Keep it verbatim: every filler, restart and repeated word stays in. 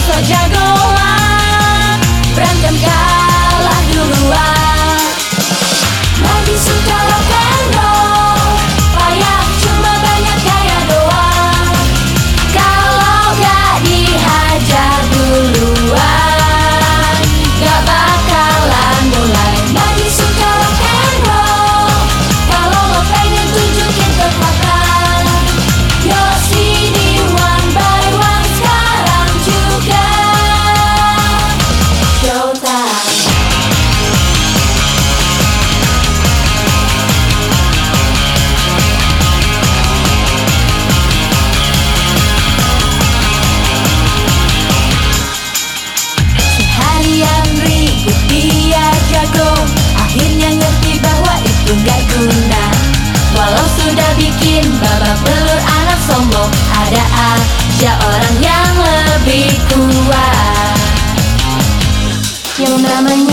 sok jagoan, berantem kalah duluan. Lagi suka rock and roll, payah cuma banyak gaya doang. Kalau gak dihajar duluan, gak bakalan mulai. Lagi suka rock and roll, kalau lo pengen tunjukin kekuatan, yo sini one by one sekarang juga. Showtime. Seharian ribut dia jago, akhirnya ngerti bahwa itu gak guna. Walau sudah bikin babak belur anak sombong, ada aja orang yang lebih kuat. Yang namanya